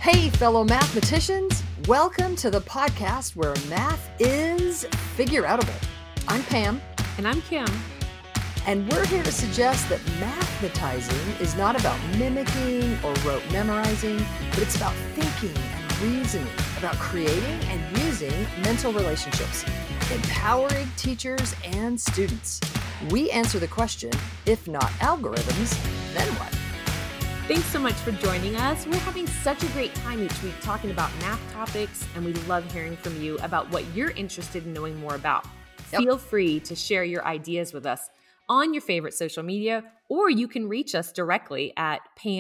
Hey, fellow mathematicians, welcome to the podcast where math is figure-outable. I'm Pam. And I'm Kim. And we're here to suggest that mathematizing is not about mimicking or rote memorizing, but it's about thinking and reasoning, about creating and using mental relationships, empowering teachers and students. We answer the question, if not algorithms, then what? Thanks so much for joining us. We're having such a great time each week talking about math topics, and we love hearing from you about what you're interested in knowing more about. Feel free to share your ideas with us on your favorite social media, or you can reach us directly at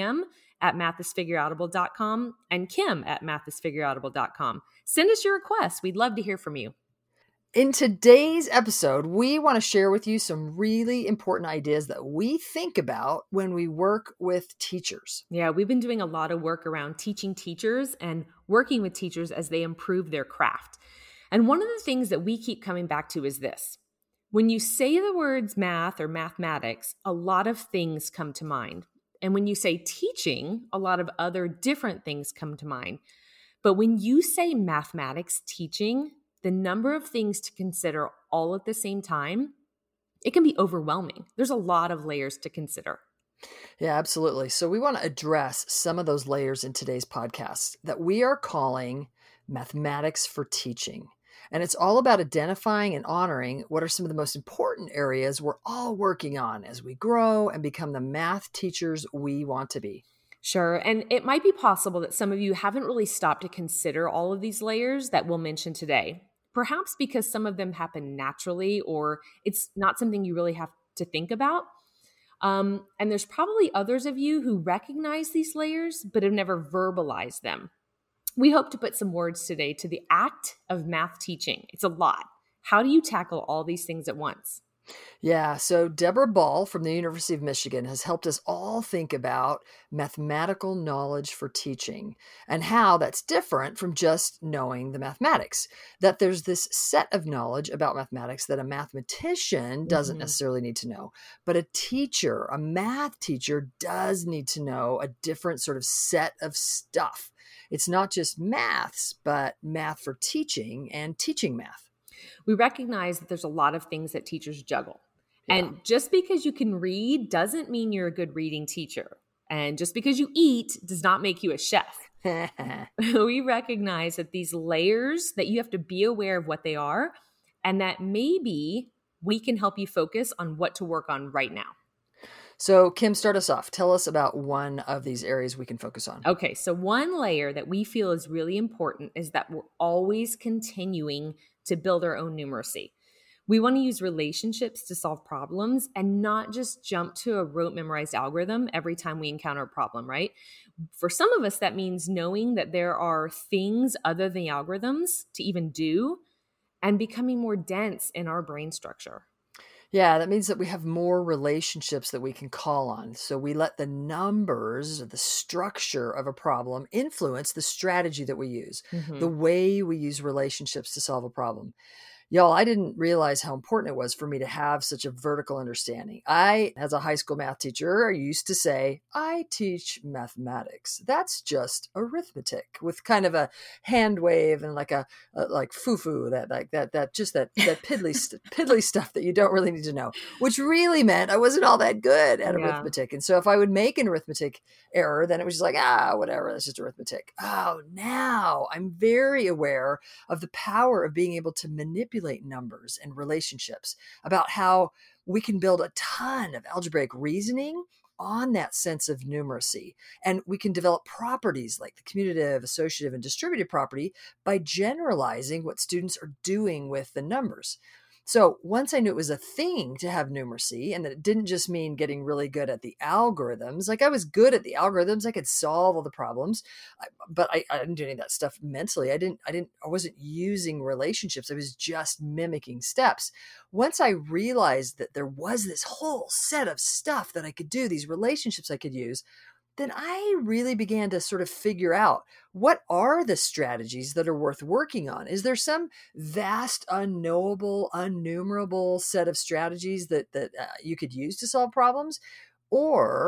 pam@mathisfigureoutable.com and kim@mathisfigureoutable.com. Send us your requests. We'd love to hear from you. In today's episode, we want to share with you some really important ideas that we think about when we work with teachers. Yeah, we've been doing a lot of work around teaching teachers and working with teachers as they improve their craft. And one of the things that we keep coming back to is this. When you say the words math or mathematics, a lot of things come to mind. And when you say teaching, a lot of other different things come to mind. But when you say mathematics teaching, the number of things to consider all at the same time, it can be overwhelming. There's a lot of layers to consider. Yeah, absolutely. So we want to address some of those layers in today's podcast that we are calling mathematics for teaching. And it's all about identifying and honoring what are some of the most important areas we're all working on as we grow and become the math teachers we want to be. Sure. And it might be possible that some of you haven't really stopped to consider all of these layers that we'll mention today. Perhaps because some of them happen naturally or it's not something you really have to think about. And there's probably others of you who recognize these layers but have never verbalized them. We hope to put some words today to the act of math teaching. It's a lot. How do you tackle all these things at once? Yeah, so Deborah Ball from the University of Michigan has helped us all think about mathematical knowledge for teaching and how that's different from just knowing the mathematics. That there's this set of knowledge about mathematics that a mathematician doesn't necessarily need to know, but a teacher, a math teacher, does need to know a different sort of set of stuff. It's not just maths, but math for teaching and teaching math. We recognize that there's a lot of things that teachers juggle. Yeah. And just because you can read doesn't mean you're a good reading teacher. And just because you eat does not make you a chef. We recognize that these layers, that you have to be aware of what they are, and that maybe we can help you focus on what to work on right now. So Kim, start us off. Tell us about one of these areas we can focus on. Okay, so one layer that we feel is really important is that we're always continuing to build our own numeracy. We want to use relationships to solve problems and not just jump to a rote memorized algorithm every time we encounter a problem, right? For some of us, that means knowing that there are things other than algorithms to even do and becoming more dense in our brain structure. Yeah, that means that we have more relationships that we can call on. So we let the numbers, the structure of a problem influence the strategy that we use, the way we use relationships to solve a problem. Y'all, I didn't realize how important it was for me to have such a vertical understanding. I, as a high school math teacher, used to say, I teach mathematics. That's just arithmetic, with kind of a hand wave and like foo-foo, that piddly stuff that you don't really need to know, which really meant I wasn't all that good at arithmetic. And so if I would make an arithmetic error, then it was just like, whatever, that's just arithmetic. Oh, now I'm very aware of the power of being able to manipulate numbers and relationships, about how we can build a ton of algebraic reasoning on that sense of numeracy. And we can develop properties like the commutative, associative, and distributive property by generalizing what students are doing with the numbers. So once I knew it was a thing to have numeracy and that it didn't just mean getting really good at the algorithms, like I was good at the algorithms, I could solve all the problems, but I didn't do any of that stuff mentally. I wasn't using relationships. I was just mimicking steps. Once I realized that there was this whole set of stuff that I could do, these relationships I could use, then I really began to sort of figure out, what are the strategies that are worth working on? Is there some vast, unknowable, unnumerable set of strategies that you could use to solve problems? Or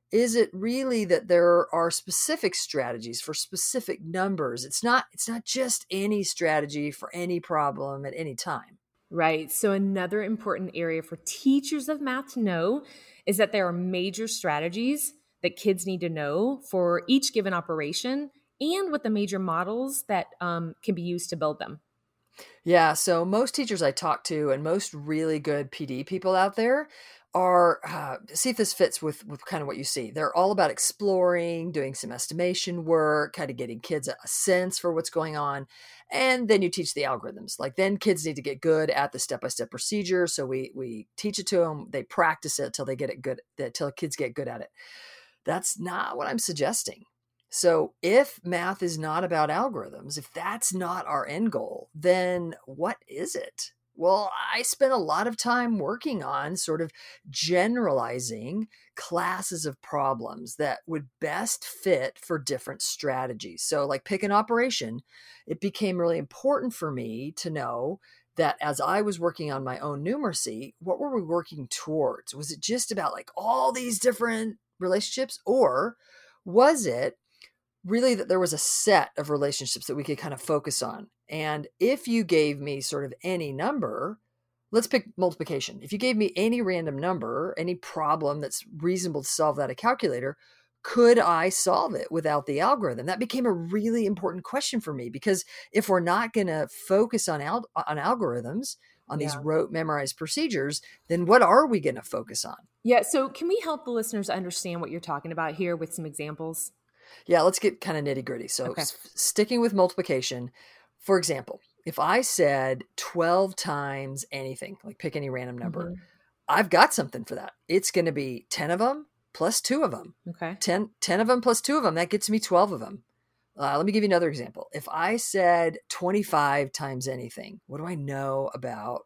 is it really that there are specific strategies for specific numbers? It's not just any strategy for any problem at any time. Right. So another important area for teachers of math to know is that there are major strategies that kids need to know for each given operation and what the major models that can be used to build them. Yeah, so most teachers I talk to and most really good PD people out there are, see if this fits with kind of what you see. They're all about exploring, doing some estimation work, kind of getting kids a sense for what's going on. And then you teach the algorithms. Like then kids need to get good at the step-by-step procedure. So we teach it to them. They practice it till they get it good, till kids get good at it. That's not what I'm suggesting. So if math is not about algorithms, if that's not our end goal, then what is it? Well, I spent a lot of time working on sort of generalizing classes of problems that would best fit for different strategies. So like pick an operation, it became really important for me to know that as I was working on my own numeracy, what were we working towards? Was it just about like all these different relationships, or was it really that there was a set of relationships that we could kind of focus on? And if you gave me sort of any number, let's pick multiplication. If you gave me any random number, any problem that's reasonable to solve that a calculator, could I solve it without the algorithm? That became a really important question for me, because if we're not going to focus on algorithms, on these rote memorized procedures, then what are we going to focus on? Yeah. So can we help the listeners understand what you're talking about here with some examples? Yeah, let's get kind of nitty gritty. So sticking with multiplication, for example, if I said 12 times anything, like pick any random number, I've got something for that. It's going to be 10 of them plus 2 of them. Okay. 10 of them plus 2 of them, that gets me 12 of them. Let me give you another example. If I said 25 times anything, what do I know about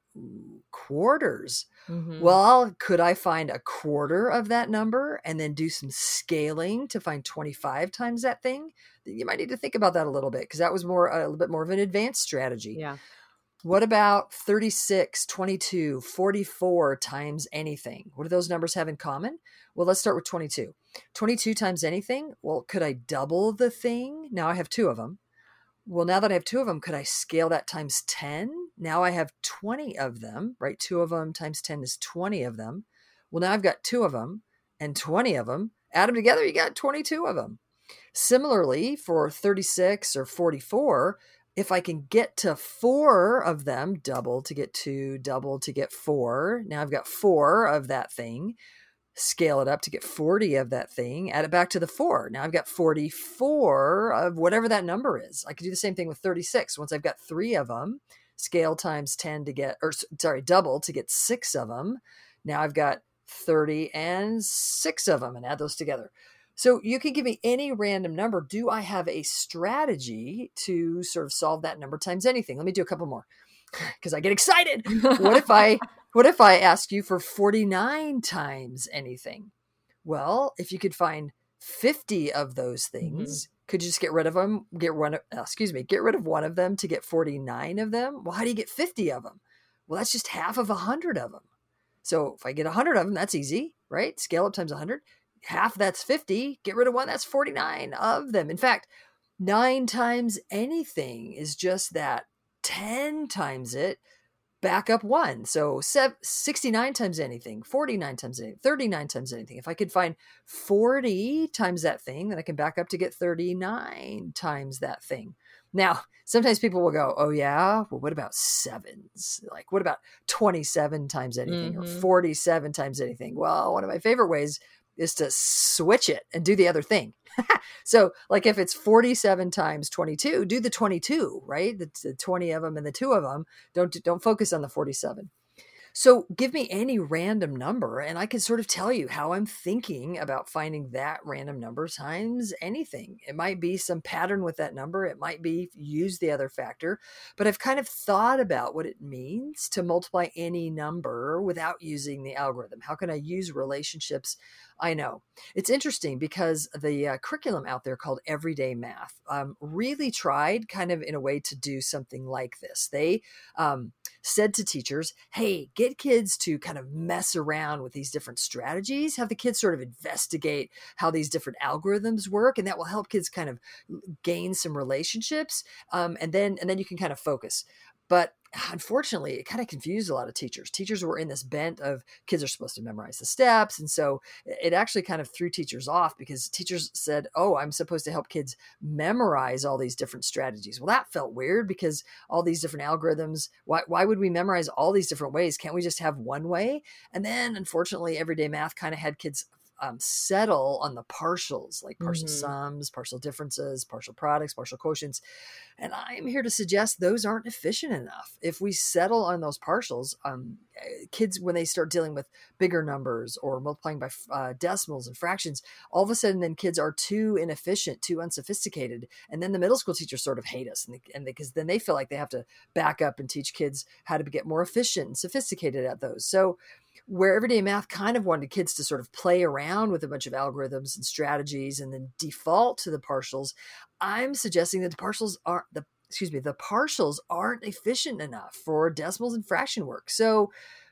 quarters? Well, could I find a quarter of that number and then do some scaling to find 25 times that thing? You might need to think about that a little bit, because that was a little bit more of an advanced strategy. Yeah. What about 36, 22, 44 times anything? What do those numbers have in common? Well, let's start with 22. 22 times anything? Well, could I double the thing? Now I have 2 of them. Well, now that I have 2 of them, could I scale that times 10? Now I have 20 of them, right? 2 of them times 10 is 20 of them. Well, now I've got 2 of them and 20 of them. Add them together, you got 22 of them. Similarly, for 36 or 44, if I can get to 4 of them, double to get 2, double to get 4. Now I've got 4 of that thing. Scale it up to get 40 of that thing, add it back to the 4. Now I've got 44 of whatever that number is. I could do the same thing with 36. Once I've got 3 of them, scale times 10 to get, double to get 6 of them. Now I've got 30 and 6 of them, and add those together. So you can give me any random number. Do I have a strategy to sort of solve that number times anything? Let me do a couple more, because I get excited. What if I ask you for 49 times anything? Well, if you could find 50 of those things, could you just get rid of them? Get rid of one of them to get 49 of them? Well, how do you get 50 of them? Well, that's just half of 100 of them. So if I get 100 of them, that's easy, right? Scale up times 100. Half that's 50. Get rid of one, that's 49 of them. In fact, 9 times anything is just that. 10 times it, back up 1. So 69 times anything, 49 times anything, 39 times anything. If I could find 40 times that thing, then I can back up to get 39 times that thing. Now, sometimes people will go, oh yeah, well, what about 7s? Like, what about 27 times anything or 47 times anything? Well, one of my favorite ways is to switch it and do the other thing. So like if it's 47 times 22, do the 22, right? The 20 of them and the 2 of them. Don't focus on the 47. So give me any random number and I can sort of tell you how I'm thinking about finding that random number times anything. It might be some pattern with that number. It might be use the other factor, but I've kind of thought about what it means to multiply any number without using the algorithm. How can I use relationships I know. It's interesting because the curriculum out there called Everyday Math really tried kind of in a way to do something like this. They said to teachers, hey, get kids to kind of mess around with these different strategies, have the kids sort of investigate how these different algorithms work, and that will help kids kind of gain some relationships. And then you can kind of focus. But unfortunately, it kind of confused a lot of teachers. Teachers were in this bent of kids are supposed to memorize the steps. And so it actually kind of threw teachers off because teachers said, oh, I'm supposed to help kids memorize all these different strategies. Well, that felt weird because all these different algorithms, why would we memorize all these different ways? Can't we just have one way? And then unfortunately, Everyday Math kind of had kids settle on the partials, like partial sums, partial differences, partial products, partial quotients. And I'm here to suggest those aren't efficient enough. If we settle on those partials, kids, when they start dealing with bigger numbers or multiplying by decimals and fractions, all of a sudden then kids are too inefficient, too unsophisticated. And then the middle school teachers sort of hate us and because then they feel like they have to back up and teach kids how to get more efficient and sophisticated at those. So where Everyday Math kind of wanted kids to sort of play around with a bunch of algorithms and strategies and then default to the partials, I'm suggesting that the partials aren't efficient enough for decimals and fraction work. So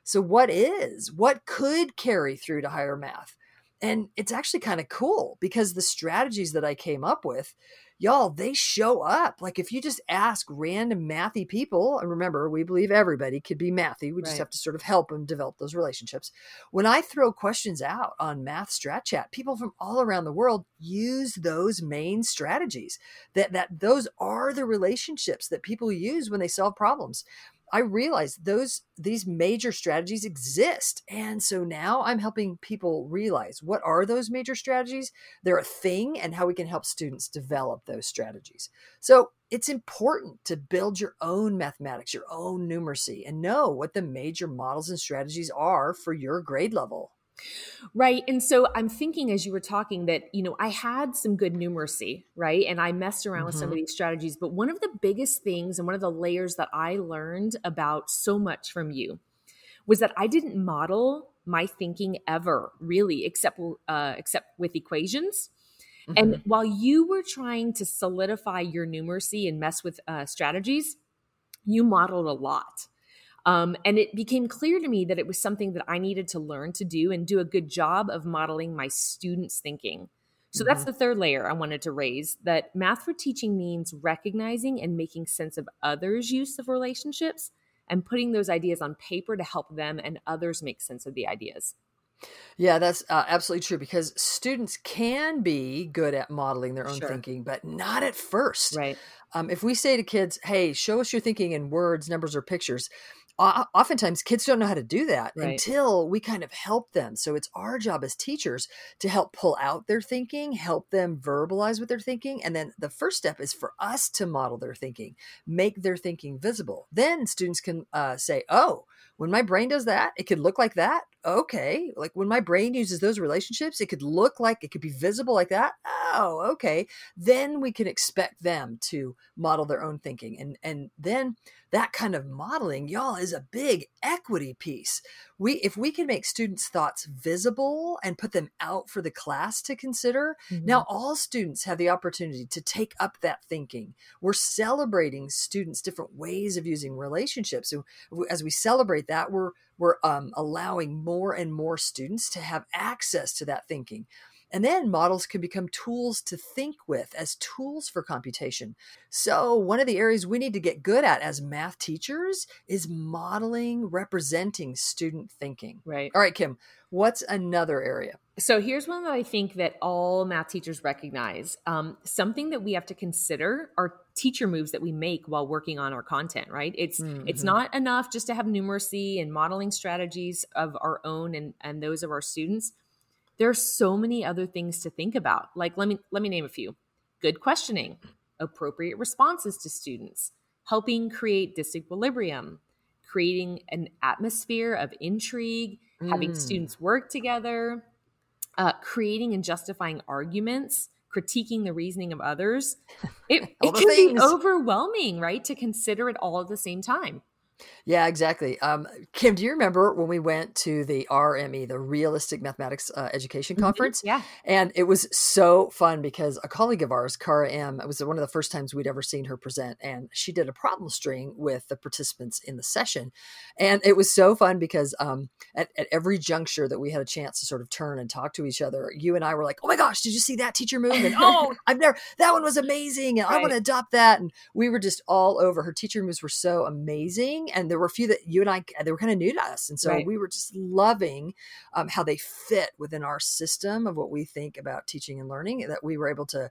what could carry through to higher math? And it's actually kind of cool because the strategies that I came up with, y'all, they show up. Like if you just ask random mathy people, and remember, we believe everybody could be mathy. We just have to sort of help them develop those relationships. When I throw questions out on Math Strat Chat, people from all around the world use those main strategies. That those are the relationships that people use when they solve problems. I realized these major strategies exist. And so now I'm helping people realize what are those major strategies? They're a thing and how we can help students develop those strategies. So it's important to build your own mathematics, your own numeracy, and know what the major models and strategies are for your grade level. Right. And so I'm thinking as you were talking that, I had some good numeracy, right? And I messed around with some of these strategies. But one of the biggest things and one of the layers that I learned about so much from you was that I didn't model my thinking ever, really, except with equations. And while you were trying to solidify your numeracy and mess with strategies, you modeled a lot. And it became clear to me that it was something that I needed to learn to do and do a good job of modeling my students' thinking. So that's the third layer I wanted to raise, that math for teaching means recognizing and making sense of others' use of relationships and putting those ideas on paper to help them and others make sense of the ideas. Yeah, that's absolutely true because students can be good at modeling their own thinking, but not at first. Right. If we say to kids, hey, show us your thinking in words, numbers, or pictures, oftentimes kids don't know how to do that until we kind of help them. So it's our job as teachers to help pull out their thinking, help them verbalize what they're thinking. And then the first step is for us to model their thinking, make their thinking visible. Then students can say, oh, when my brain does that, it could look like that. Okay. Like when my brain uses those relationships, it could look like it could be visible like that. Oh, okay. Then we can expect them to model their own thinking. And then that kind of modeling, y'all, is a big equity piece. If we can make students' thoughts visible and put them out for the class to consider, now all students have the opportunity to take up that thinking. We're celebrating students' different ways of using relationships. So as we celebrate that, we're allowing more and more students to have access to that thinking. And then models can become tools to think with as tools for computation. So one of the areas we need to get good at as math teachers is modeling, representing student thinking. Right. All right, Kim, what's another area? So here's one that I think that all math teachers recognize. Something that we have to consider are teacher moves that we make while working on our content, right? It's not enough just to have numeracy and modeling strategies of our own and those of our students. There are so many other things to think about. Like, let me name a few. Good questioning, appropriate responses to students, helping create disequilibrium, creating an atmosphere of intrigue, having students work together, creating and justifying arguments, critiquing the reasoning of others. It can be overwhelming, right? To consider it all at the same time. Yeah, exactly. Kim, do you remember when we went to the RME, the Realistic Mathematics Education Conference? Yeah. And it was so fun because a colleague of ours, Cara M., it was one of the first times we'd ever seen her present. And she did a problem string with the participants in the session. And it was so fun because at every juncture that we had a chance to sort of turn and talk to each other, you and I were like, oh my gosh, did you see that teacher move? And that one was amazing. And I want to adopt that. And we were just all over. Her teacher moves were so amazing. And there were a few that you and I, they were kind of new to us. And so we were just loving how they fit within our system of what we think about teaching and learning, that we were able to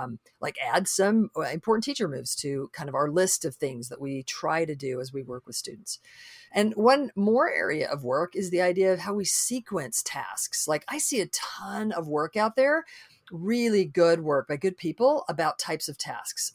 add some important teacher moves to kind of our list of things that we try to do as we work with students. And one more area of work is the idea of how we sequence tasks. Like I see a ton of work out there, really good work by good people about types of tasks.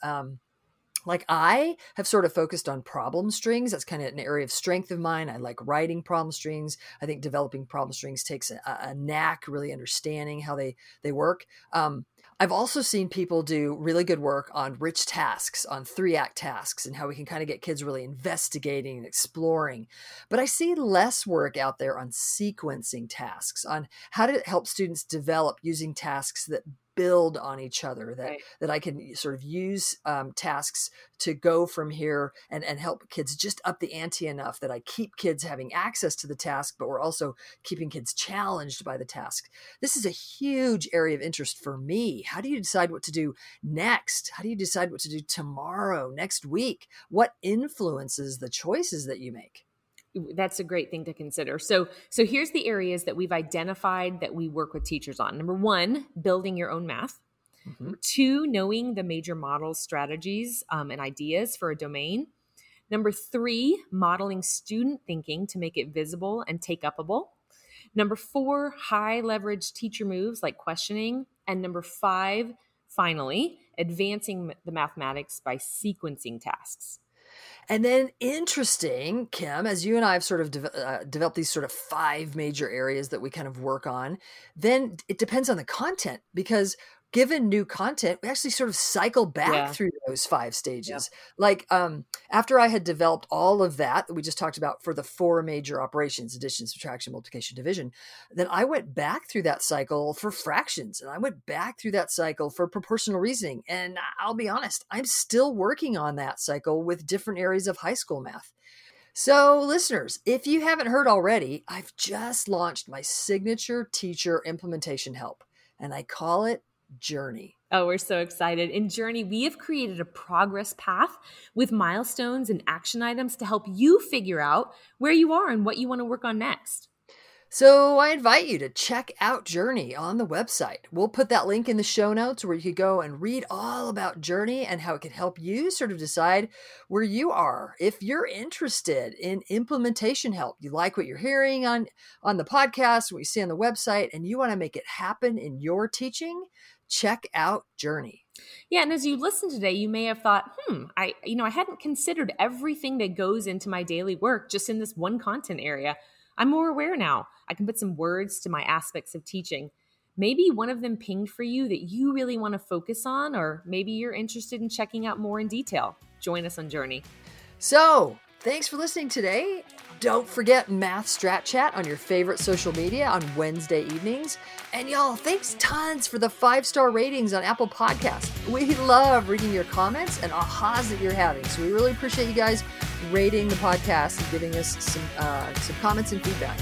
Like I have sort of focused on problem strings. That's kind of an area of strength of mine. I like writing problem strings. I think developing problem strings takes a knack, really understanding how they work. I've also seen people do really good work on rich tasks, on 3-act tasks, and how we can kind of get kids really investigating and exploring. But I see less work out there on sequencing tasks, on how to help students develop using tasks that build on each other, that I can sort of use tasks to go from here and help kids just up the ante enough that I keep kids having access to the task, but we're also keeping kids challenged by the task. This is a huge area of interest for me. How do you decide what to do next? How do you decide what to do tomorrow, next week? What influences the choices that you make? That's a great thing to consider. So here's the areas that we've identified that we work with teachers on. Number 1, building your own math. Mm-hmm. Number 2, knowing the major models, strategies, and ideas for a domain. Number 3, modeling student thinking to make it visible and take-upable. Number 4, high leverage teacher moves like questioning. And number 5, finally, advancing the mathematics by sequencing tasks. And then interesting, Kim, as you and I have sort of developed these sort of 5 major areas that we kind of work on, then it depends on the content, because given new content, we actually sort of cycle back through those 5 stages. Yeah. Like after I had developed all of that we just talked about for the 4 major operations, addition, subtraction, multiplication, division, then I went back through that cycle for fractions, and I went back through that cycle for proportional reasoning. And I'll be honest, I'm still working on that cycle with different areas of high school math. So listeners, if you haven't heard already, I've just launched my signature teacher implementation help, and I call it Journey. Oh, we're so excited. In Journey, we have created a progress path with milestones and action items to help you figure out where you are and what you want to work on next. So I invite you to check out Journey on the website. We'll put that link in the show notes where you could go and read all about Journey and how it can help you sort of decide where you are. If you're interested in implementation help, you like what you're hearing on the podcast, what you see on the website, and you want to make it happen in your teaching, check out Journey. Yeah, and as you listen today, you may have thought, I hadn't considered everything that goes into my daily work just in this one content area. I'm more aware now. I can put some words to my aspects of teaching. Maybe one of them pinged for you that you really want to focus on, or maybe you're interested in checking out more in detail. Join us on Journey. So, thanks for listening today. Don't forget Math Strat Chat on your favorite social media on Wednesday evenings. And y'all, thanks tons for the 5-star ratings on Apple Podcasts. We love reading your comments and ahas that you're having. So we really appreciate you guys rating the podcast and giving us some comments and feedback.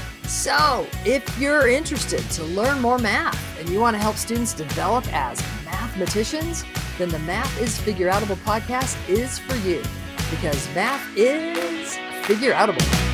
So if you're interested to learn more math and you want to help students develop as mathematicians, then the Math is Figureoutable podcast is for you, because math is figureoutable.